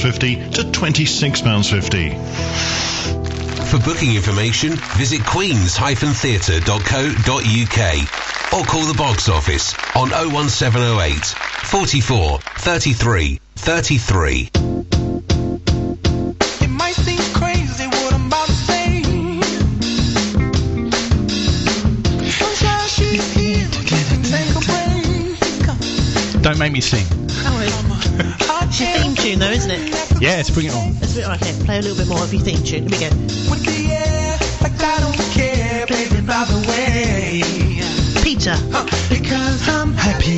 £19.50 to £26.50. For booking information, visit queens-theatre.co.uk or call the box office on 01708 44 33 33. It might seem crazy what I'm about to say. Don't make me sing. It's your theme tune though, isn't it? Yes, bring it on. Let's okay, play a little bit more of your theme tune. Here we go. With the air, like I don't care, baby, by the way. Peter. Because I'm happy.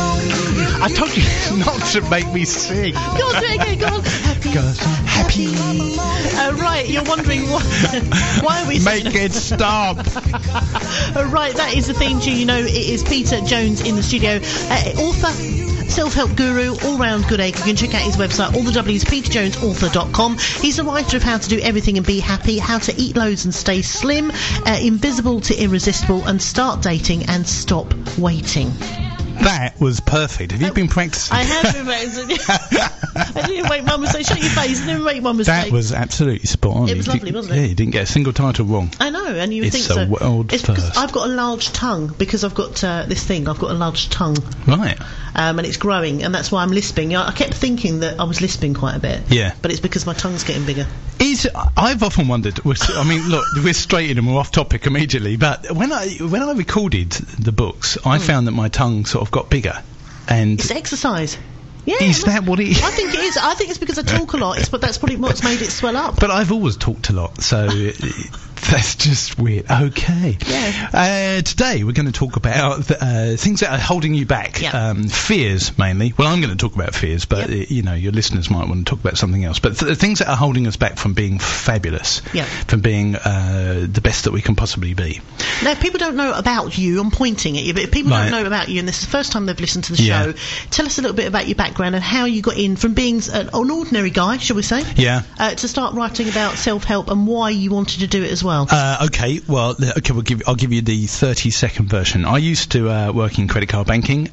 I told you not to make me sing. Go on, do it again, go on. Because I'm happy. Right, you're wondering why are we Make it stop. Right, that is the theme tune. You know, it is Peter Jones in the studio. Author, self-help guru, all-round good egg. You can check out his website, all the W's, peterjonesauthor.com. He's the writer of How to Do Everything and Be Happy, How to Eat Loads and Stay Slim, Invisible to Irresistible, and Start Dating and Stop Waiting. That was perfect. Have you been practicing? I have been practicing. I didn't make one mistake. Shut your face. I didn't make one mistake. That was absolutely spot on. It was lovely, wasn't it? Yeah, you didn't get a single title wrong. I know, and you would think so. It's a world it's first. because I've got a large tongue, because I've got this thing. I've got a large tongue. Right. And it's growing, and that's why I'm lisping. I kept thinking that I was lisping quite a bit. Yeah. But it's because my tongue's getting bigger. I've often wondered. I mean, look, we're straight in and we're off topic immediately. But when I recorded the books, I found that my tongue sort of got bigger. And it's exercise. Yeah. Is that what it is? I think it is. I think it's because I talk a lot. But that's probably what's made it swell up. But I've always talked a lot, so that's just weird. Okay. Yeah. Today we're going to talk about things that are holding you back. Yeah. Fears, mainly. Well, I'm going to talk about fears, but you know, your listeners might want to talk about something else. But things that are holding us back from being fabulous. Yeah. From being the best that we can possibly be. Now, if people don't know about you, I'm pointing at you, but if people don't know about you, and this is the first time they've listened to the show, tell us a little bit about your background and how you got in from being an ordinary guy, shall we say? Yeah. To start writing about self-help and why you wanted to do it as well. Okay, I'll give you the 30-second version. I used to work in credit card banking,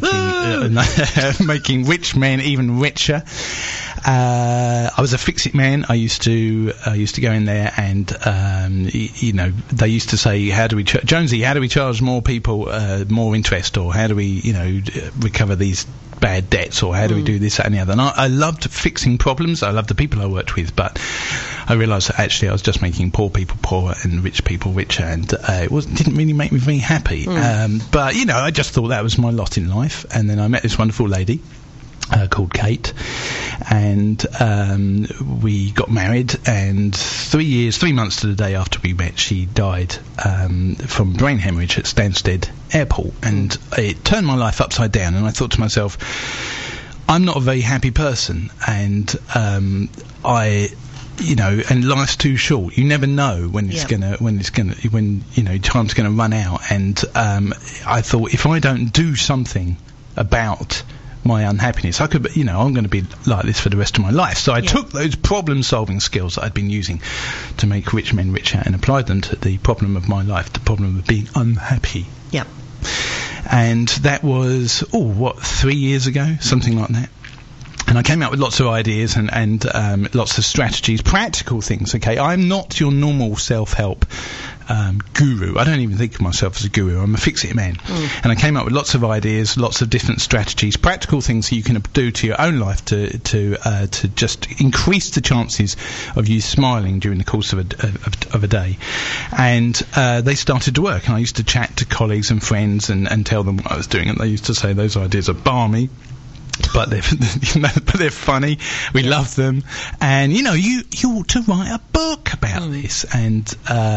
making rich men even richer. I was a fix-it man. I used to go in there and you know, they used to say, Jonesy, how do we charge more people more interest, or how do we recover these bad debts, or how do we do this, that and the other. And I loved fixing problems. I loved the people I worked with, but I realised that actually I was just making poor people poorer and rich people richer, and it didn't really make me very happy. But you know, I just thought that was my lot in life. And then I met this wonderful lady called Kate, and we got married, and 3 months to the day after we met, she died from brain hemorrhage at Stansted Airport, and it turned my life upside down. And I thought to myself, I'm not a very happy person, and and life's too short. You never know when time's gonna run out. And I thought, if I don't do something about my unhappiness, I'm going to be like this for the rest of my life. So I took those problem-solving skills that I'd been using to make rich men richer and applied them to the problem of my life, the problem of being unhappy. Yeah. And that was 3 years ago, something like that. And I came out with lots of ideas and lots of strategies, practical things. Okay, I'm not your normal self-help guru. I don't even think of myself as a guru. I'm a fix-it man. And I came up with lots of ideas, lots of different strategies, practical things that you can do to your own life to just increase the chances of you smiling during the course of a day. And they started to work. And I used to chat to colleagues and friends and tell them what I was doing. And they used to say those ideas are balmy. But they're funny. We love them, and you ought to write a book about this. And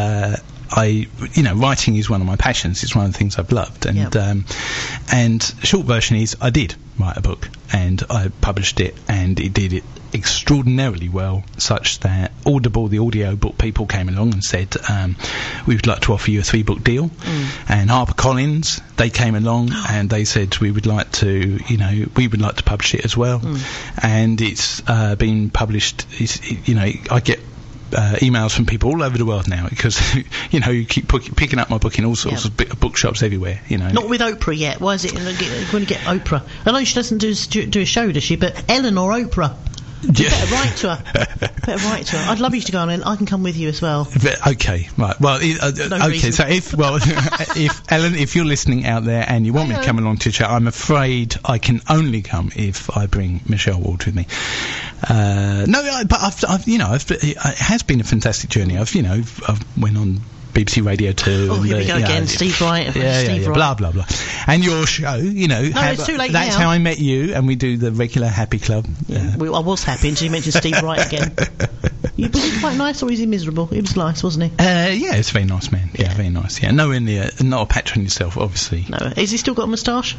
writing is one of my passions. It's one of the things I've loved. And short version is, I did write a book, and I published it, and it did it extraordinarily well, such that Audible, the audio book people, came along and said, we would like to offer you a 3-book deal. And HarperCollins, they came along and they said, we would like to publish it as well. And it's been published. I get emails from people all over the world now, because you keep picking up my book in all sorts of bookshops everywhere. Not with Oprah yet. Why is it going to get Oprah? I know she doesn't do a show, does she? But Ellen or Oprah? Better write to her. I'd love you to go on, and I can come with you as well. Okay, right. Well, okay. reason. So if Ellen, if you're listening out there and you want me to come along to the show, I'm afraid I can only come if I bring Michelle Ward with me. It has been a fantastic journey. I've went on BBC Radio 2. Oh, here we go again, Steve Wright. Steve Wright. Blah, blah, blah. And your show, it's too late that's now. how I met you, and we do the regular Happy Club. I was happy until you mentioned Steve Wright again. Was he quite nice, or is he miserable? He was nice, wasn't he? Yeah, it's a very nice man. Yeah, very nice. Yeah, nowhere near, not a patron yourself, obviously. No. Has he still got a moustache?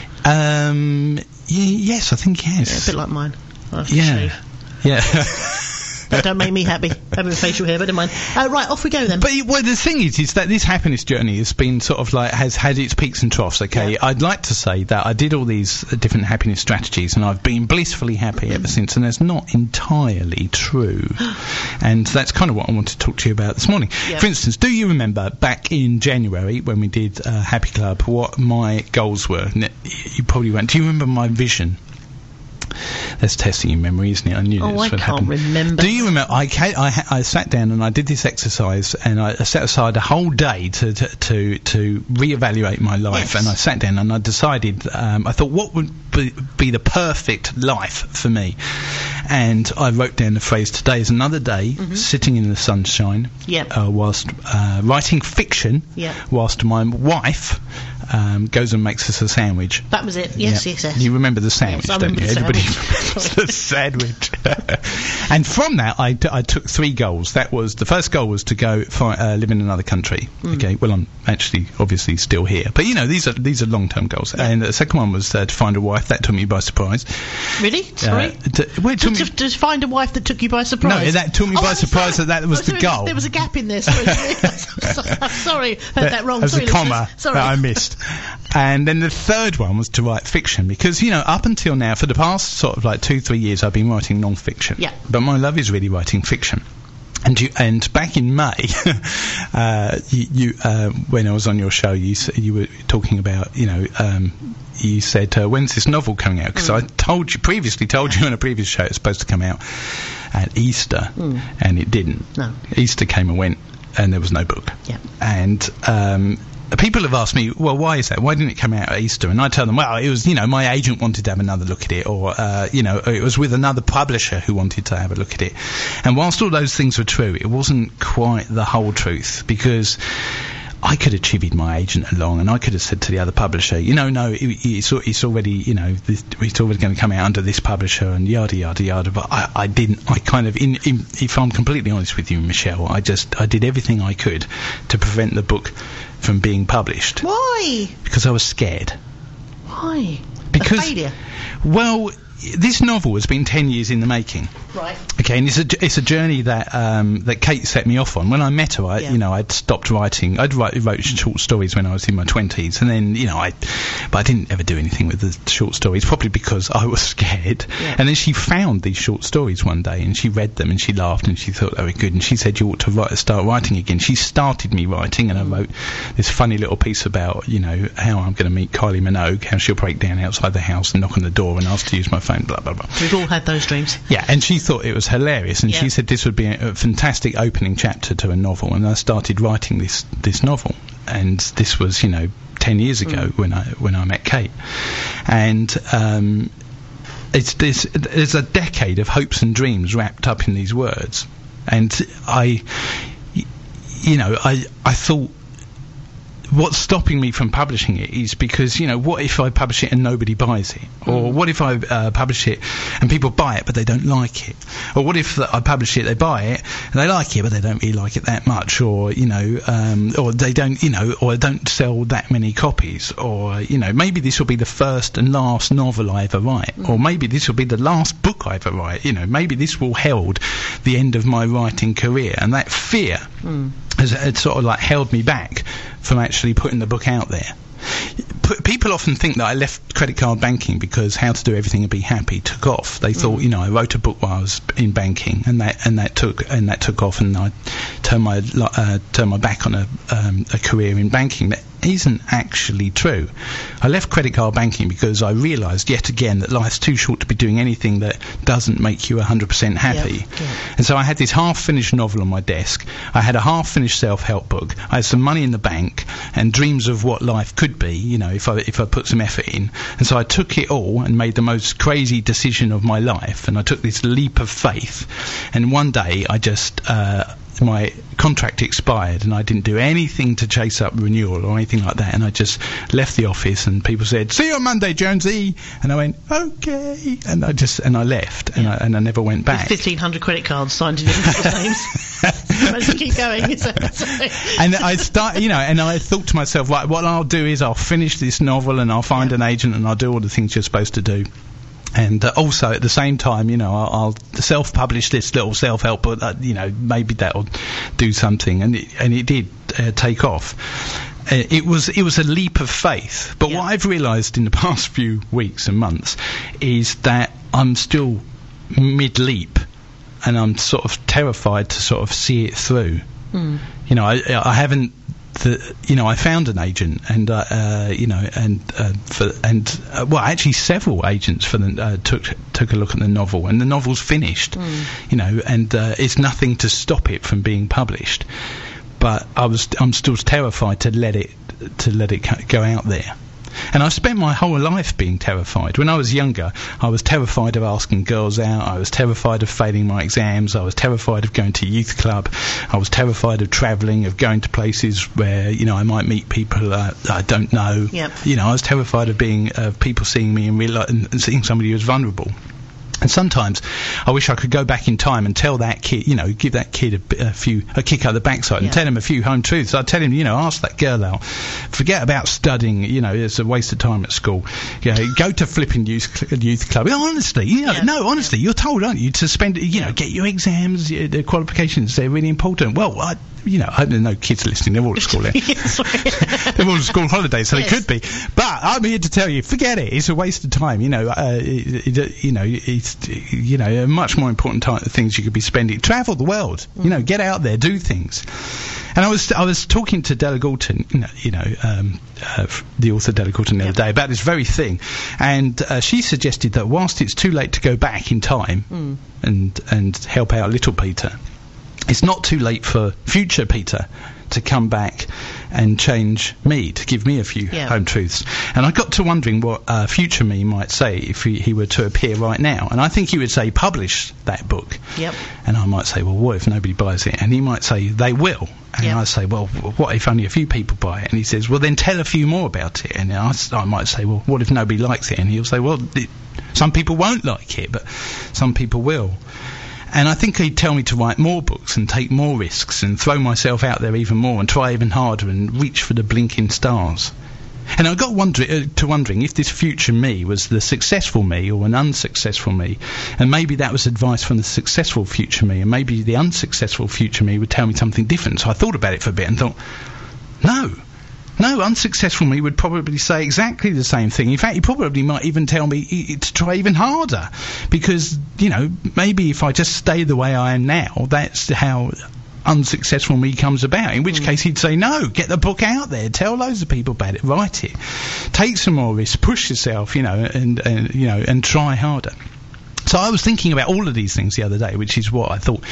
Yes, I think he has. Yeah, a bit like mine. Yeah. That don't make me happy, having facial hair, but never mind. Right, off we go then. But the thing is that this happiness journey has been sort of like, has had its peaks and troughs, okay? Yeah. I'd like to say that I did all these different happiness strategies and I've been blissfully happy ever since, and that's not entirely true. And that's kind of what I want to talk to you about this morning. Yeah. For instance, do you remember back in January when we did Happy Club, what my goals were? You probably won't. Do you remember my vision? That's testing your memory, isn't it? I knew that's what happened. I can't remember. Do you remember? I sat down and I did this exercise, and I set aside a whole day to reevaluate my life. Yes. And I sat down and I decided. I thought, what would be the perfect life for me? And I wrote down the phrase: "Today is another day, sitting in the sunshine, whilst writing fiction, whilst my wife." Goes and makes us a sandwich. That was it. Yes. You remember the sandwich, don't you? Everybody remembers the sandwich. And from that, I took 3 goals. That was, the first goal was to go live in another country. Okay. Well, I'm actually obviously still here, but these are long-term goals. Yeah. And the second one was to find a wife. That took me by surprise. Really? Sorry. To find a wife that took you by surprise. No, that took me by surprise. That was the goal. There was a gap in there. Sorry, heard that wrong. There was a comma that I missed. And then the third one was to write fiction, because up until now, for the past sort of like 2-3 years, I've been writing non-fiction. Yeah. But my love is really writing fiction. And back in May, when I was on your show, you were talking about, you said, when's this novel coming out? Because I previously told you on a previous show it's supposed to come out at Easter, and it didn't. No. Easter came and went, and there was no book. Yeah. And people have asked me, well, why is that? Why didn't it come out at Easter? And I tell them, well, it was, my agent wanted to have another look at it, or, it was with another publisher who wanted to have a look at it. And whilst all those things were true, it wasn't quite the whole truth, because I could have chivied my agent along, and I could have said to the other publisher, no, it's already, it's already going to come out under this publisher, and yada yada yada. But I didn't. I kind of, if I'm completely honest with you, Michelle, I did everything I could to prevent the book from being published. Why? Because I was scared. Why? Because a failure. Well, this novel has been 10 years in the making. Right. Okay, and it's a journey that Kate set me off on. When I met her, I'd stopped writing. I wrote short stories when I was in my 20s, and then but I didn't ever do anything with the short stories, probably because I was scared. Yeah. And then she found these short stories one day, and she read them, and she laughed, and she thought they were good, and she said, you ought to start writing again. She started me writing, and I wrote this funny little piece about how I'm going to meet Kylie Minogue, how she'll break down outside the house and knock on the door and ask to use my phone. Blah blah blah. We've all had those dreams. Yeah, and she thought it was hilarious, and she said this would be a fantastic opening chapter to a novel, and I started writing this novel, and this was 10 years ago when I met Kate, and there's a decade of hopes and dreams wrapped up in these words, and I thought, what's stopping me from publishing it is because, what if I publish it and nobody buys it? Or what if I publish it and people buy it but they don't like it? Or what if I publish it, they buy it and they like it but they don't really like it that much? Or, or they don't, or don't sell that many copies? Or, maybe this will be the first and last novel I ever write. Or maybe this will be the last book I ever write. Maybe this will herald the end of my writing career. And that fear has sort of like held me back from actually putting the book out there. People often think that I left credit card banking because How to Do Everything and Be Happy took off. They thought, I wrote a book while I was in banking, and that took off, and I turn my back on a career in banking. That isn't actually true. I left credit card banking because I realised yet again that life's too short to be doing anything that doesn't make you 100% happy. And so I had this half-finished novel on my desk. I had a half-finished self-help book. I had some money in the bank and dreams of what life could be, you know, if I put some effort in. And so I took it all and made the most crazy decision of my life. And I took this leap of faith. And one day I just my contract expired and I didn't do anything to chase up renewal or anything like that, and I just left the office and people said, "See you on Monday, Jonesy," and I went, "Okay," and I left and I never went back. 1,500 credit cards signed in different people's names. Let's keep going. And I thought to myself, right, what I'll do is I'll finish this novel and I'll find an agent and I'll do all the things you're supposed to do. And also at the same time, you know, I'll self-publish this little self-help book. Maybe that'll do something, and it did take off. It was a leap of faith. But what I've realised in the past few weeks and months is that I'm still mid-leap, and I'm sort of terrified to sort of see it through. You know, I haven't. I found an agent, and actually several agents took a look at the novel, and the novel's finished. You know, and it's nothing to stop it from being published. But I'm still terrified to let it go out there. And I spent my whole life being terrified. When I was younger, I was terrified of asking girls out. I was terrified of failing my exams. I was terrified of going to youth club. I was terrified of travelling, of going to places where, you know, I might meet people I don't know. Yep. You know, I was terrified of people seeing me and seeing somebody who was vulnerable. And sometimes I wish I could go back in time and tell that kid, you know, give that kid a kick out the backside and tell him a few home truths. I'd tell him, you know, ask that girl out. Forget about studying, you know, it's a waste of time at school. You know, go to flipping youth club. Honestly, you know, honestly, you're told, aren't you, to spend, you know, get your exams, the qualifications, they're really important. Well, I hope there are no kids listening. They're all at school there. They're all at school holidays, so they could be. But I'm here to tell you, forget it. It's a waste of time. You know, it's much more important things you could be spending. Travel the world. You know, get out there, do things. And I was talking to Della Gorton, the author Della Gorton the other day about this very thing, and she suggested that whilst it's too late to go back in time and help out little Peter, it's not too late for future Peter to come back and change me, to give me a few home truths. And I got to wondering what future me might say if he were to appear right now. And I think he would say, publish that book. Yep. And I might say, well, what if nobody buys it? And he might say, they will. And I say, well, what if only a few people buy it? And he says, well, then tell a few more about it. And I might say, well, what if nobody likes it? And he'll say, well, some people won't like it, but some people will. And I think he'd tell me to write more books and take more risks and throw myself out there even more and try even harder and reach for the blinking stars. And I got wondering if this future me was the successful me or an unsuccessful me. And maybe that was advice from the successful future me, and maybe the unsuccessful future me would tell me something different. So I thought about it for a bit and thought, no, unsuccessful me would probably say exactly the same thing. In fact, he probably might even tell me to try even harder. Because, you know, maybe if I just stay the way I am now, that's how unsuccessful me comes about. In which case he'd say, no, get the book out there, tell loads of people about it, write it, take some more risks, push yourself, and try harder. So I was thinking about all of these things the other day, which is what I thought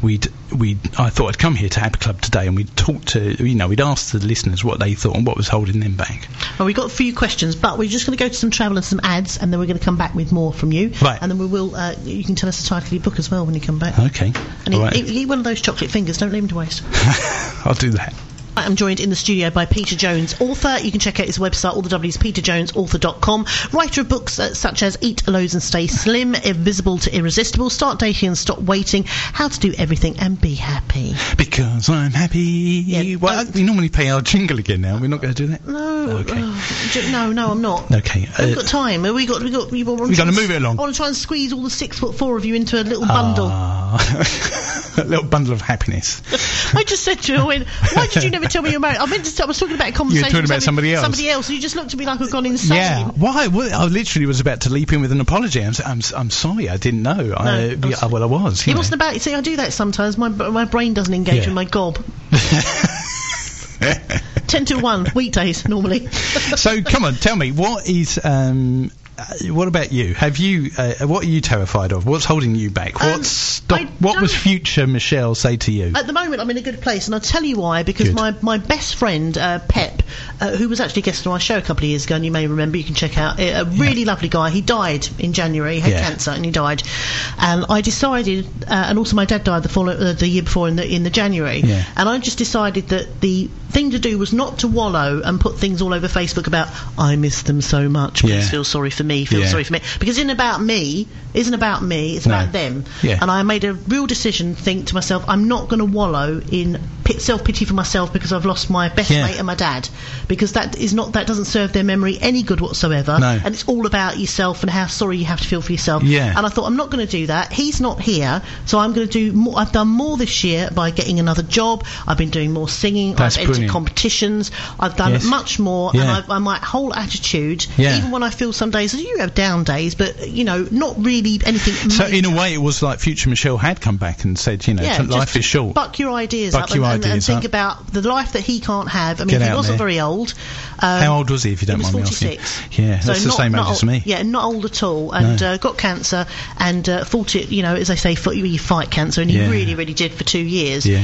I thought I'd come here to Happy Club today, and we'd ask the listeners what they thought and what was holding them back. Well, we've got a few questions, but we're just going to go to some travel and some ads, and then we're going to come back with more from you. Right. And then we will, you can tell us the title of your book as well when you come back. Okay. And eat one of those chocolate fingers, don't leave them to waste. I'll do that. I'm joined in the studio by Peter Jones, author. You can check out his website, all the W's, peterjonesauthor.com. Writer of books such as Eat Loads and Stay Slim, Invisible to Irresistible, Start Dating and Stop Waiting, How to Do Everything and Be Happy. Because I'm happy. Yeah, well, we normally play our jingle again now. We're not going to do that? No. Okay. No, I'm not. Okay. We've got time. We've got to move it along. I want to try and squeeze all the 6'4" of you into a little bundle. A little bundle of happiness. I just said to her, why did you never tell me you're married? I was talking about a conversation. You were talking about with somebody else. Somebody else, and you just looked at me like I've gone insane. Yeah. Why? Well, I literally was about to leap in with an apology. I'm sorry, I didn't know. I was. It wasn't about. See, I do that sometimes. My brain doesn't engage with my gob. 10 to 1 weekdays normally. So come on, tell me, what about you? Have you? What are you terrified of? What's holding you back? What was future Michelle say to you? At the moment, I'm in a good place, and I'll tell you why. Because my best friend Pep, who was actually a guest on our show a couple of years ago, and you may remember, you can check out, a really lovely guy. He died in January. He had cancer, and he died. And I decided, and also my dad died the year before in the January. Yeah. And I just decided that the thing to do was not to wallow and put things all over Facebook about I miss them so much. Please feel sorry for me. Sorry for me, because it isn't about me. It's about them. Yeah. And I made a real decision. Think to myself, I'm not going to wallow in self-pity for myself because I've lost my best mate and my dad, because that doesn't serve their memory any good whatsoever. No. And it's all about yourself and how sorry you have to feel for yourself. Yeah. And I thought, I'm not going to do that. He's not here, so I'm going to do more. I've done more this year by getting another job. I've been doing more singing. I've entered competitions. I've done much more. Yeah. And my whole attitude, even when I feel some days, you have down days, but not really anything. So in a way, it was like future Michelle had come back and said, life is short. Buck your ideas up and think about the life that he can't have. I mean, he wasn't very old. How old was he, if you don't mind me asking? 46. Yeah, that's the same age as me. Yeah, not old at all, and got cancer, and fought it. As they say, you fight cancer, and he really, really did for 2 years. Yeah.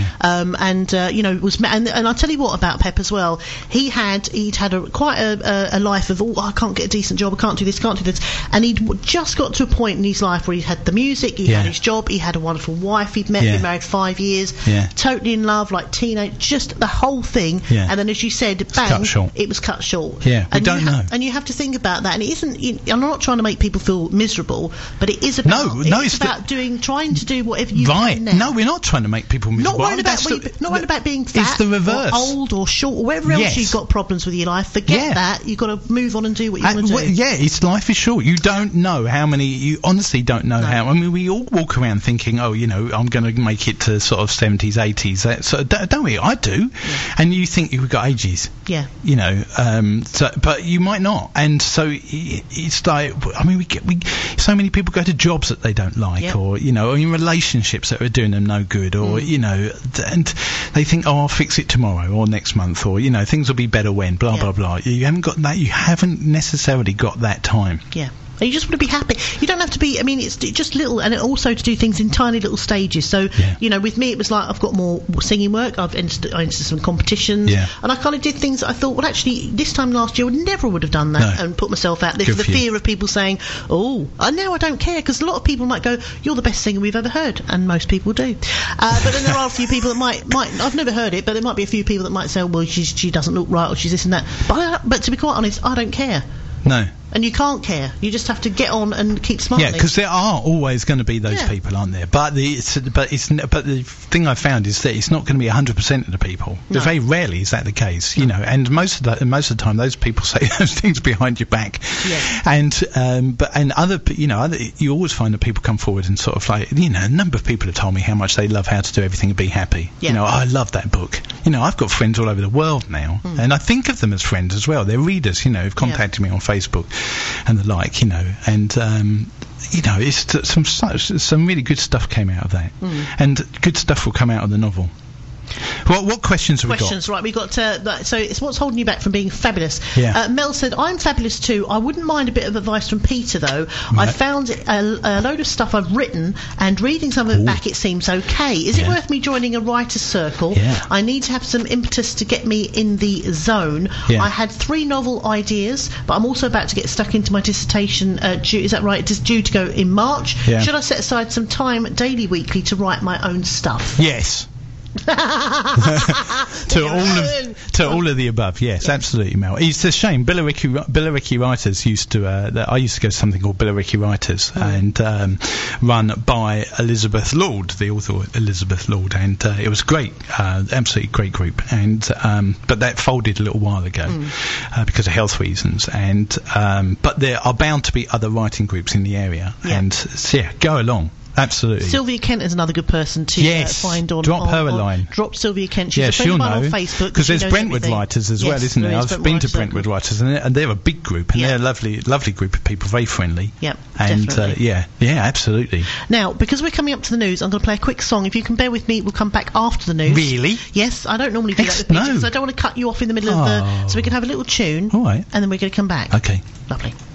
Was and I'll tell you what about Pep as well. He'd had quite a life of I can't get a decent job, I can't do this, and he'd just got to a point in his life where he had the music, he had his job, he had a wonderful wife he'd met, been married 5 years, totally in love, like teenage, just the whole thing. Yeah. And then, as you said, bang, it was cut short. Yeah, we don't know. And you have to think about that. And it isn't. I'm not trying to make people feel miserable, but it is about. It's about trying to do whatever you can now. No, we're not trying to make people miserable. Not worried about being fat, it's the reverse, or old, or short, or whatever else you've got problems with your life. Forget that. You've got to move on and do what you want to do. It's life is short. You don't know how many. You honestly don't know how. I mean, we all walk around thinking, I'm going to make it to sort of 70s, 80s. Don't we? I do. Yeah. And you think you've got ages. Yeah. But you might not. And so it's like, I mean, so many people go to jobs that they don't like, or in relationships that are doing them no good, or and they think, I'll fix it tomorrow or next month, or things will be better when, blah blah blah. You haven't got that. You haven't necessarily got that time. Yeah. You just want to be happy. You don't have to be. I mean, it's just little, and also to do things in tiny little stages. So, with me, it was like I've got more singing work. I entered some competitions, and I kind of did things that I thought, well, actually, this time last year, I never would have done that and put myself out there for the fear of people saying, "Oh, now I don't care," because a lot of people might go, "You're the best singer we've ever heard," and most people do. But then there are a few people that might. I've never heard it, but there might be a few people that might say, "Well, she doesn't look right," or "She's this and that." But to be quite honest, I don't care. No. And you can't care. You just have to get on and keep smiling. Yeah, because there are always going to be those people, aren't there? But the thing I found is that it's not going to be 100% of the people. No. Very rarely is that the case, And most of the time, those people say those things behind your back. Yeah. And other, you always find that people come forward and sort of like, a number of people have told me how much they love How to Do Everything and Be Happy. Yeah. I love that book. I've got friends all over the world now, and I think of them as friends as well. They're readers, who've contacted me on Facebook and the like, it's some really good stuff came out of that, and good stuff will come out of the novel. What questions have we got? Right, we got so it's what's holding you back from being fabulous. Mel said, I'm fabulous too. I wouldn't mind a bit of advice from Peter though. Right. I found a load of stuff I've written, and reading some of it back, it seems okay. Is it worth me joining a writer's circle? I need to have some impetus to get me in the zone. I had 3 novel ideas, but I'm also about to get stuck into my dissertation. Is that right? It is due to go in March. Should I set aside some time daily, weekly to write my own stuff? Yes. to all of the above, yes, absolutely, Mel. It's a shame. Billericay Writers used to. I used to go to something called Billericay Writers, and run by Elizabeth Lord, the author Elizabeth Lord, and it was great, absolutely great group. And but that folded a little while ago because of health reasons. And but there are bound to be other writing groups in the area, and go along. Absolutely. Sylvia Kent is another good person to Yes. find on. Drop her a line. Drop Sylvia Kent. She's Yeah, a friend she'll of mine know. on Facebook. Because she there's knows Brentwood everything. writers as Yes, well, isn't there? there is I've been to Writers Brentwood Circle. writers, and they're a big group, and Yeah. they're a lovely group of people, very friendly. Yep, And definitely. yeah, absolutely. Now, because we're coming up to the news, I'm going to play a quick song. If you can bear with me, we'll come back after the news. Really? Yes, I don't normally do that with Peter No. because I don't want to cut you off in the middle of the. So we can have a little tune. All right. And then we're going to come back. Okay. Lovely.